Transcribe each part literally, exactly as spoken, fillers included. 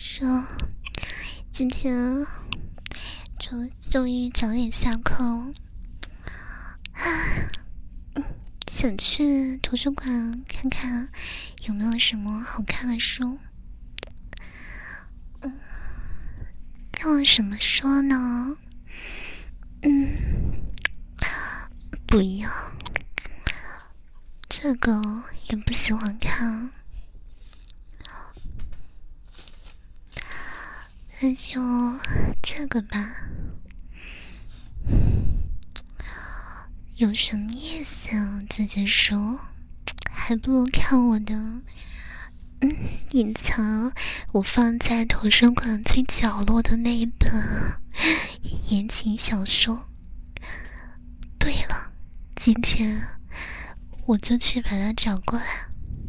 说今天终终于早点下课了，想去图书馆看看有没有什么好看的书。嗯，看什么书呢？嗯，不要，这个也不喜欢看。那就这个吧。有什么意思啊？自己说，还不如看我的，嗯，隐藏我放在图书馆最角落的那一本言情小说。对了，今天我就去把它找过来。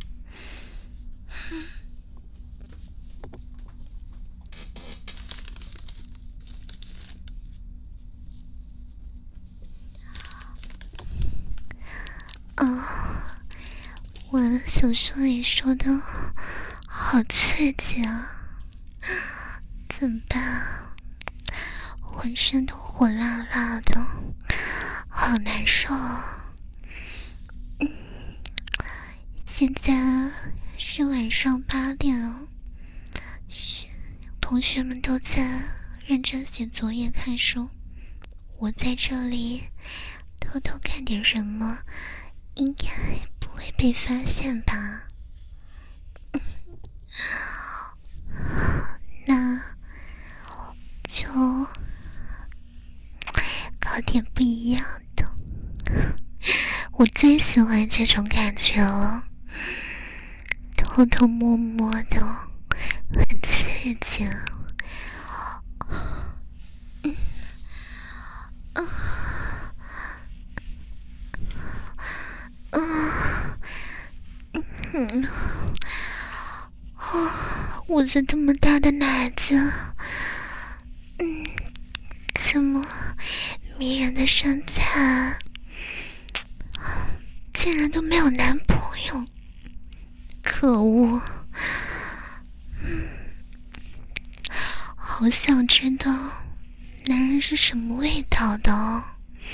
哦，我小说里说的好刺激啊，怎么办？浑身都火辣辣的，好难受啊。嗯，现在是晚上八点了，同学们都在认真写作业看书，我在这里偷偷看点什么，应该不会被发现吧。那就搞点不一样的，我最喜欢这种感觉了，偷偷摸摸的，很刺激。嗯嗯嗯，哦，我这这么大的奶子，嗯，这么迷人的身材，竟然都没有男朋友，可恶！嗯，好想知道男人是什么味道的，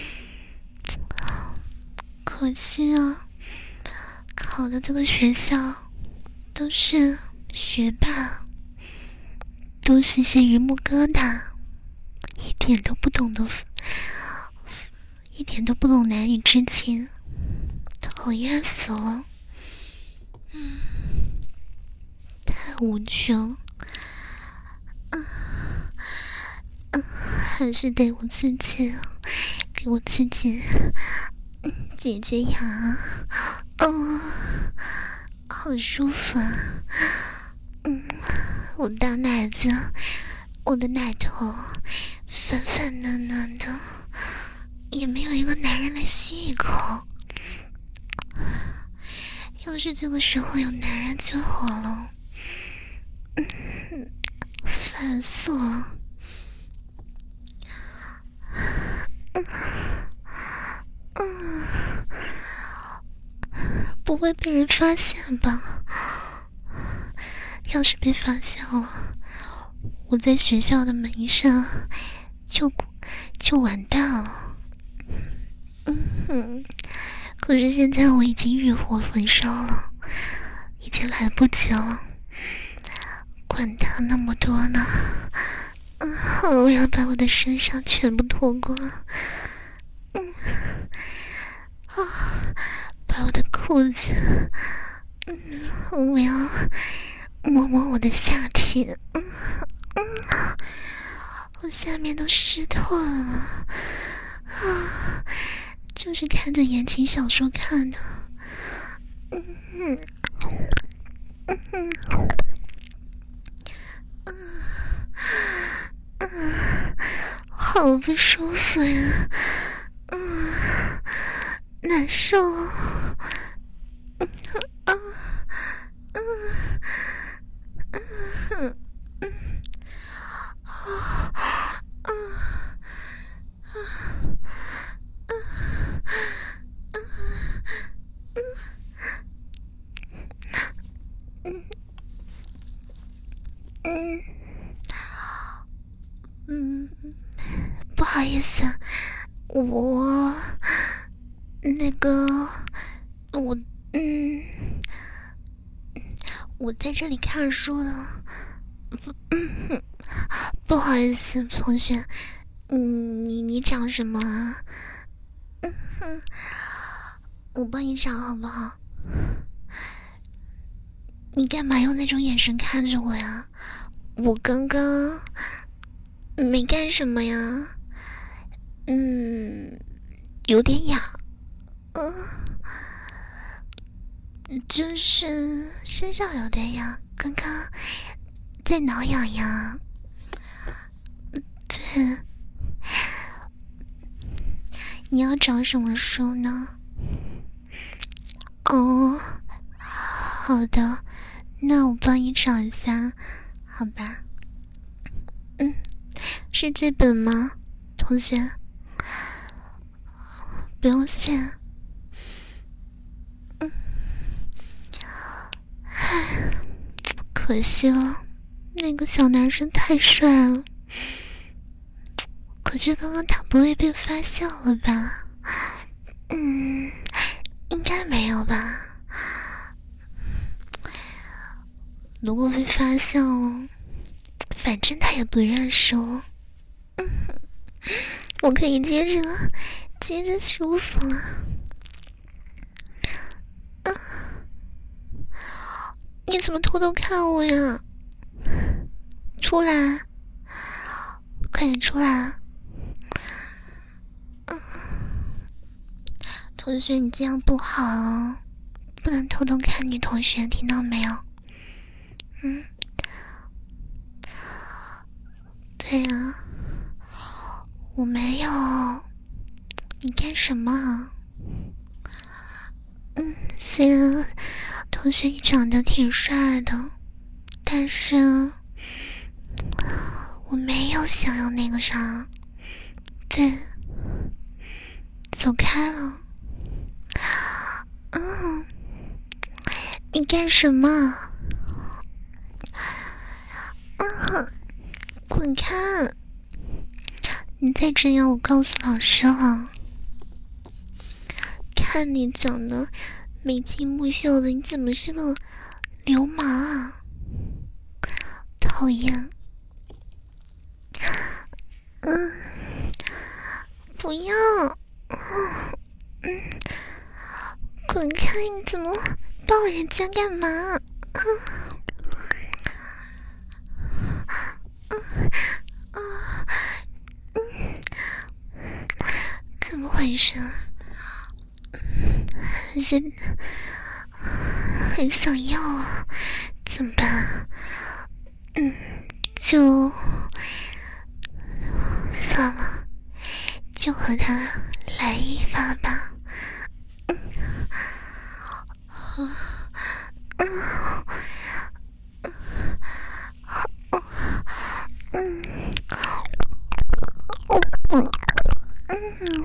可惜啊，考的这个学校都是学霸，都是些榆木疙瘩，一点都不懂得，一点都不懂男女之情，讨厌死了。嗯，太无趣了。嗯嗯，还是得我自己给我自己解解压。嗯，好舒服啊。嗯，我大奶子，我的奶头粉粉嫩嫩的，也没有一个男人来吸一口。要是这个时候有男人就好了。嗯，烦死了。嗯嗯，不会被人发现吧？要是被发现了，我在学校的门上就就完蛋了。嗯哼，可是现在我已经欲火焚烧了，已经来不及了。管他那么多呢，嗯，我要把我的身上全部脱光。嗯，啊，把我的裤子，嗯，我要摸摸我的下体，嗯嗯，我下面都湿透了，啊，就是看着言情小说看的，嗯嗯嗯嗯，好不舒服呀，嗯，难受，嗯嗯嗯嗯嗯，啊啊啊！嗯嗯意思，我那个我嗯，我在这里看书了。嗯，不好意思，同学，嗯，你你找什么啊？嗯哼，我帮你找好不好？你干嘛用那种眼神看着我呀？我刚刚没干什么呀。嗯，有点痒。嗯，就是身上有点痒，刚刚在挠痒痒。对，你要找什么书呢？哦，好的，那我帮你找一下，好吧？嗯，是这本吗，同学？不用谢。嗯，唉，可惜了，那个小男生太帅了。可是刚刚他不会被发现了吧？嗯，应该没有吧。如果被发现了，反正他也不认识我。嗯，我可以接着接着舒服了。嗯，你怎么偷偷看我呀？出来，快点出来！嗯，同学，你这样不好哦，不能偷偷看女同学，听到没有？嗯，对呀，我没有。你干什么？嗯，虽然同学你长得挺帅的，但是我没有想要那个啥。对，走开了。嗯，你干什么？嗯，滚开！你再这样，我告诉老师了。看你长得眉清目秀的，你怎么是个流氓啊？讨厌！嗯，不要！嗯，滚开！你怎么抱人家干嘛？嗯嗯嗯，怎么回事？还是很想要啊？怎么办？嗯，就算了，就和他来一发吧。嗯，嗯，嗯，嗯，嗯。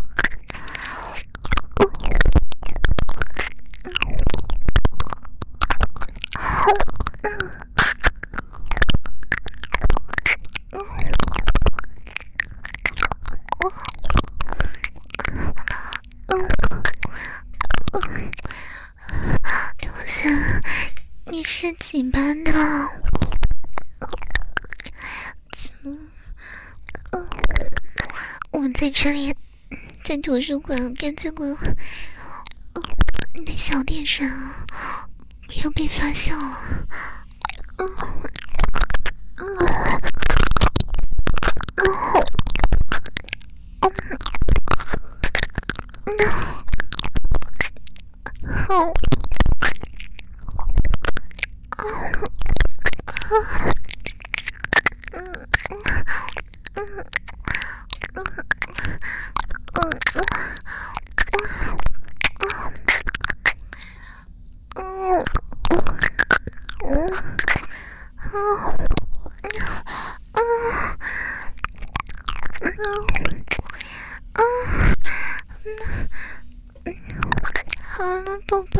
同学，你是几班的？嗯，我们在这里，在图书馆干这个，你得小点声，不要被发现了。嗯嗯嗯嗯，好。好了，宝宝，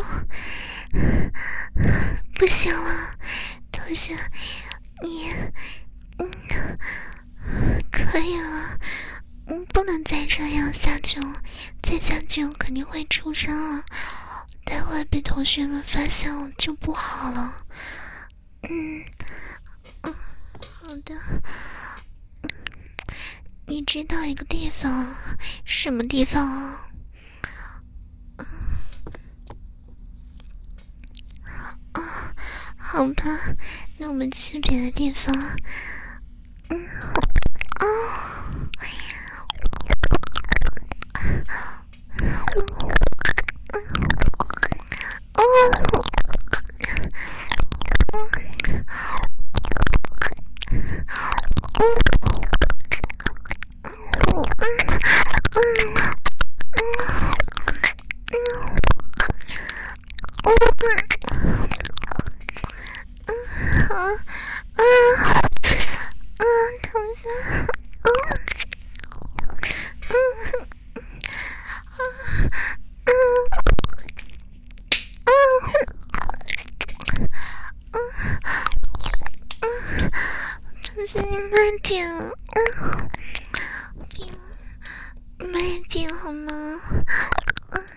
不行了，同学，你，嗯，可以了，嗯， 能再这样下去，再下去我肯定会出声了，待会被同学们发现我就不好了。嗯嗯，好的。你知道一个地方，什么地方啊？啊，好吧，那我们去别的地方。嗯，哦。同学，你慢点，嗯，慢一点好吗？嗯，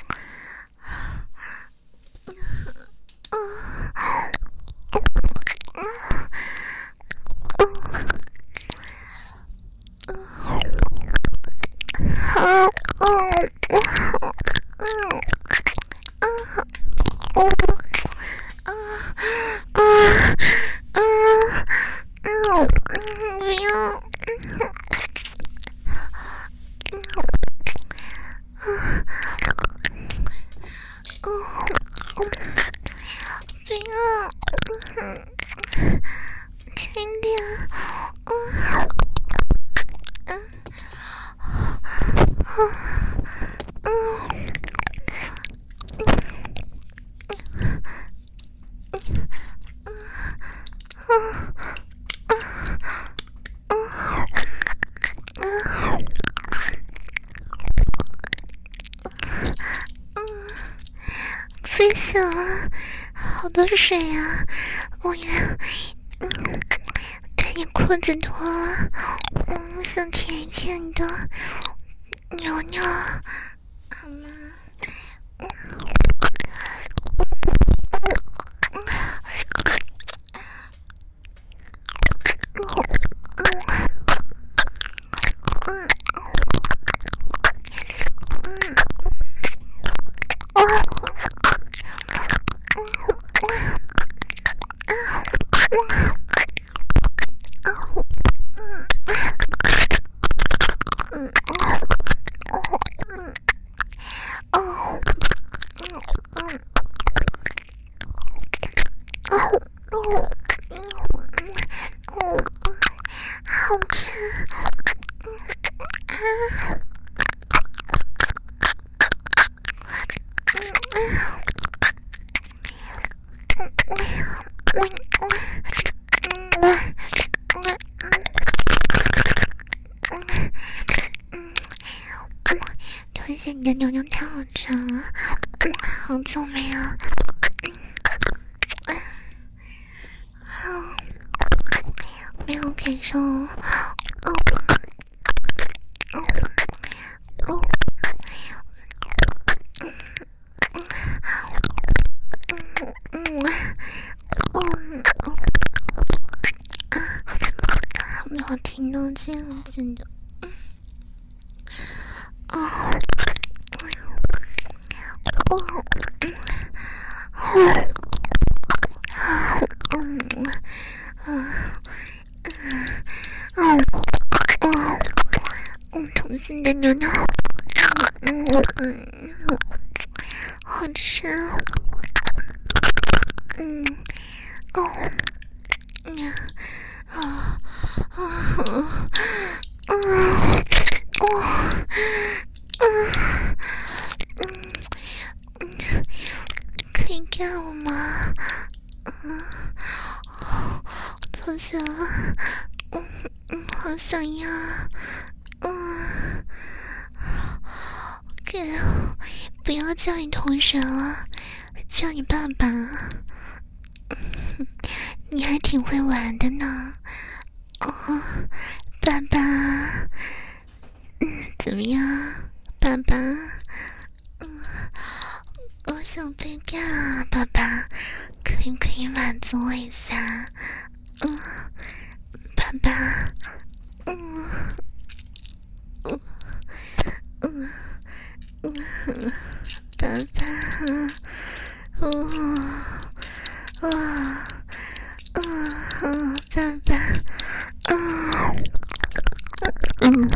飞醒了，好多水啊！我要，嗯，赶紧裤子脱了，嗯，想舔一舔你的尿尿，好吗？嗯好吃，同学，你的牛牛太好吃了，好久没有。没有感受，嗯没有听到这样子的，哦，嗯嗯嗯嗯，同性的牛牛，嗯嗯，好吃，嗯哦，嗯啊啊啊啊哦嗯嗯嗯，可以干我吗？嗯，同学，嗯嗯，好想要，嗯，给我，不要叫你同学了，叫你爸爸。你还挺会玩的呢，哦，爸爸，嗯， 怎么样，爸爸？嗯，我想被干啊，爸爸，可以不可以满足我一下？嗯，爸爸，嗯，嗯，嗯，嗯，爸爸，哦，哇，嗯，爸爸，嗯，嗯。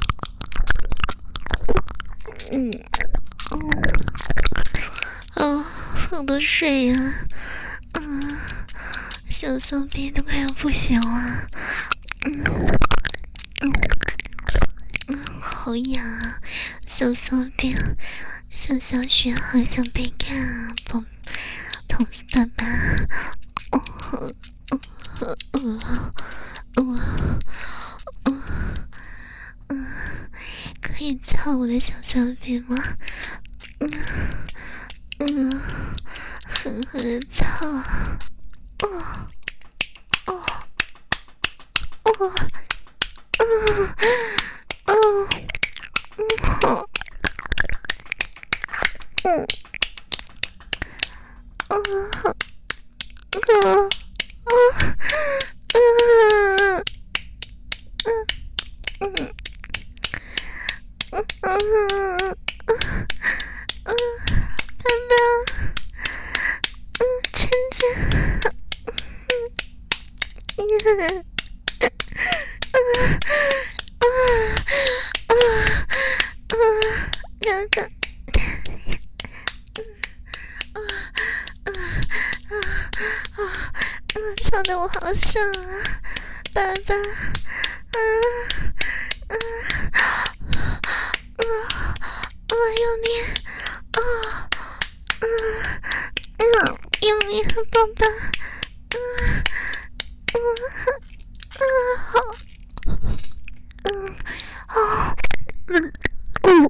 嗯，嗯，哦，好多水呀、啊，嗯，小骚逼都快要不行了，嗯，嗯，嗯，好痒啊，小骚逼，小小雪好想被干啊，宝，童子爸爸，哦，哦，哦，哦，哦，嗯。可以操我的小小臂吗？嗯嗯，狠狠的操！哦哦哦哦哦哦嗯哦哦哦嗯嗯嗯。嗯嗯嗯，爸爸，嗯，亲亲，嗯嗯嗯嗯嗯，哥哥，嗯嗯嗯嗯嗯，操得我好爽啊，爸爸，嗯嗯嗯嗯，用力，啊，嗯嗯，用力，宝宝，嗯嗯嗯，好，嗯好，嗯嗯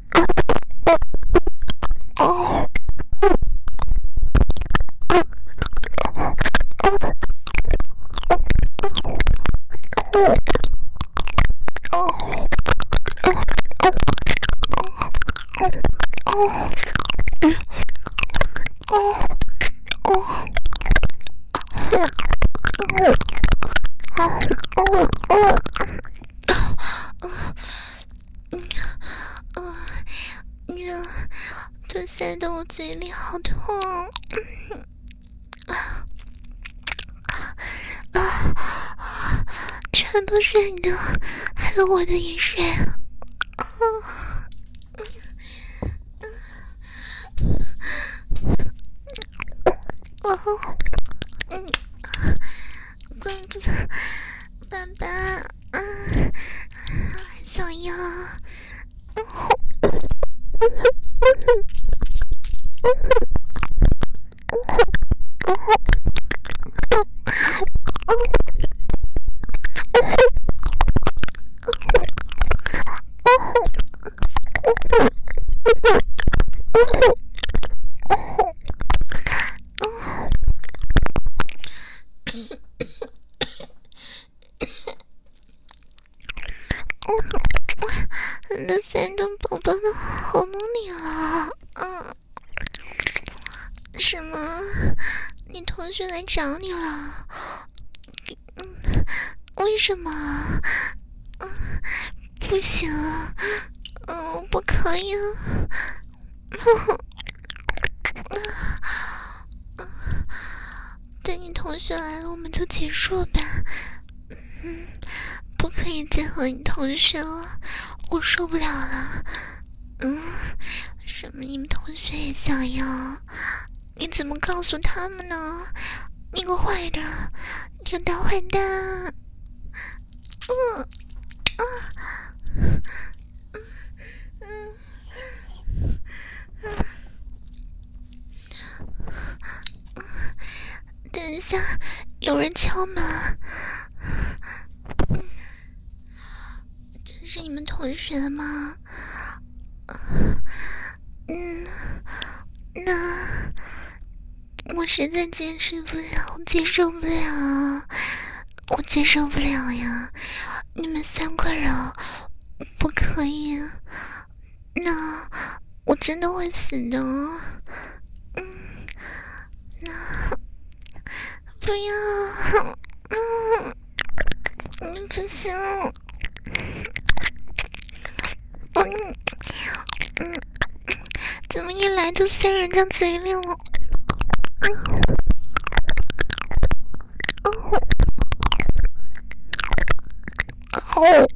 哦哦哦哦哦。这塞到我嘴里好痛，全都是你的，还有我的饮水。哦，嗯，公主，爸爸，嗯，想要，我的山东宝宝的喉咙里了，嗯，什么？你同学来找你了？嗯，为什么？嗯，不行，嗯，不可以，嗯，等你同学来了，我们就结束吧。嗯，不可以再和你同学了，我受不了了。嗯，什么？你们同学也想要？你怎么告诉他们呢？你个坏人，你个大坏蛋！嗯啊嗯嗯嗯，等一下，有人敲门。嗯，这是你们同学吗？嗯，那我实在接受不了，我接受不了，我接受不了呀！你们三个人不可以，那我真的会死的。嗯，那不要，嗯，嗯，不行，嗯嗯，怎么一来就塞人家嘴里了？嗯，哦，哦。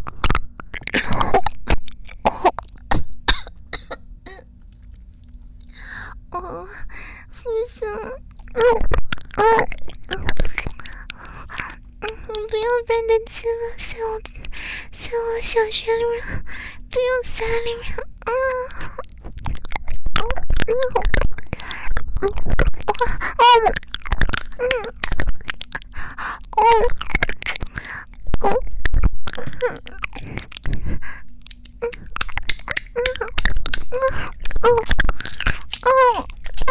哦，不行，嗯嗯嗯，你不要把你的鸡巴塞我塞我小穴里面，不要塞里面，嗯嗯嗯嗯，哦嗯哦哦嗯嗯嗯嗯。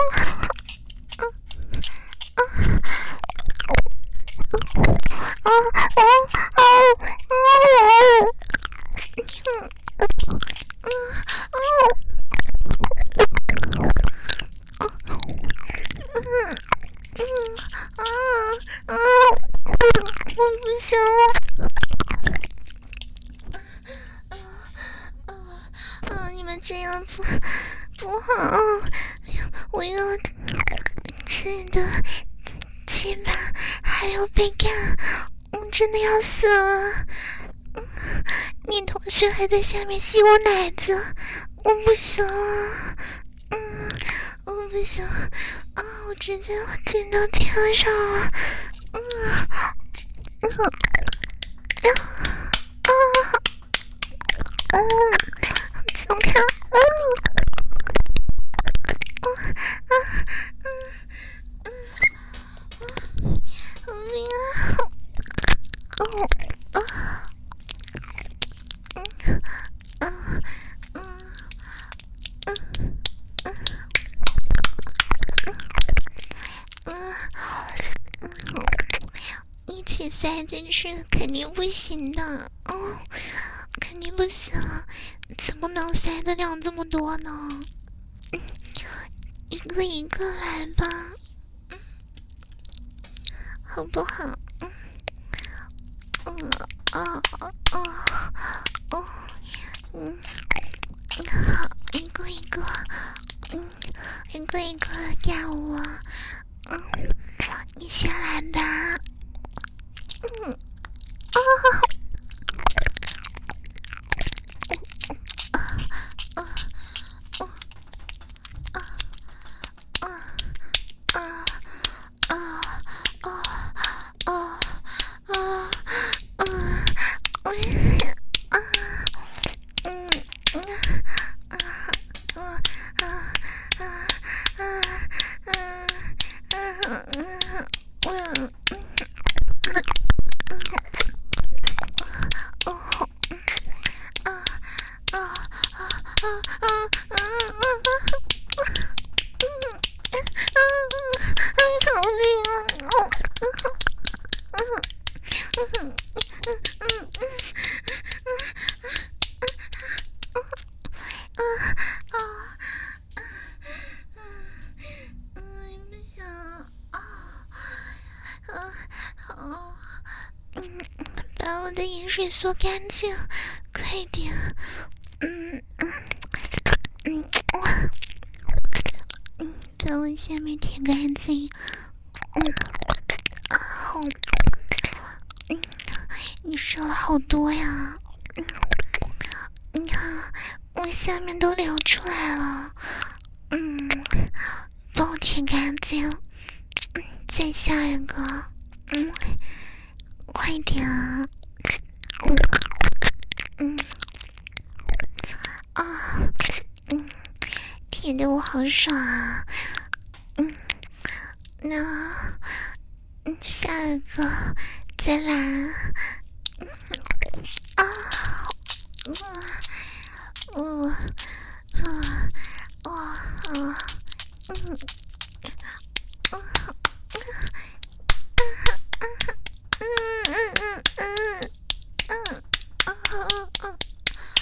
这样不不好，我要吃的鸡巴还要被干，我真的要死了。你同时还在下面吸我奶子，我不行，嗯，我不行啊！我直接顶到天上了，嗯嗯啊啊嗯，走开，嗯。一起塞进去肯定不行的，嗯，肯定不行，怎么能塞得了这么多呢？嗯，一个一个来吧，嗯，好不好？嗯，嗯啊啊哦，嗯，好，一个一个，嗯，一个一个干我，嗯，你先来吧。嗯啊啊啊啊啊啊啊啊啊啊啊！嗯嗯啊啊啊啊啊啊啊！嗯。把我的饮水锁干净，快点！嗯嗯嗯，嗯，把我下面舔干净。嗯，好，嗯，你射了好多呀！嗯，你看我下面都流出来了。嗯，帮我舔干净。嗯，再下一个。嗯，快点啊！嗯嗯啊嗯，舔得我好爽啊！嗯，那嗯下一个再来啊！嗯嗯嗯嗯嗯嗯。嗯嗯嗯嗯嗯嗯嗯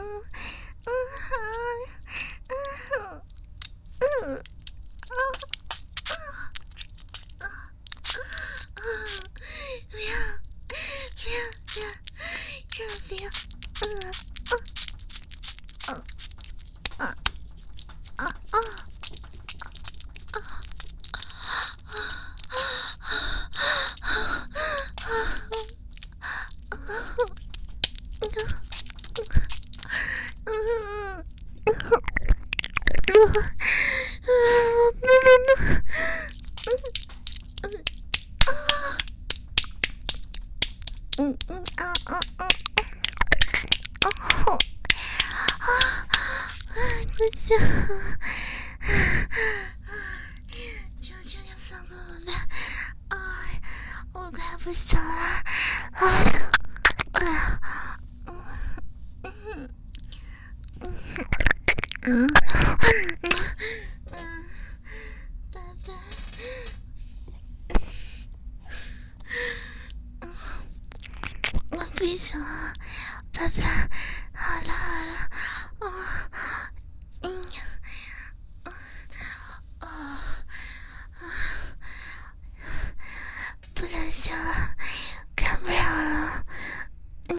求求你放过我们！啊，我快不行了！啊啊！嗯嗯嗯嗯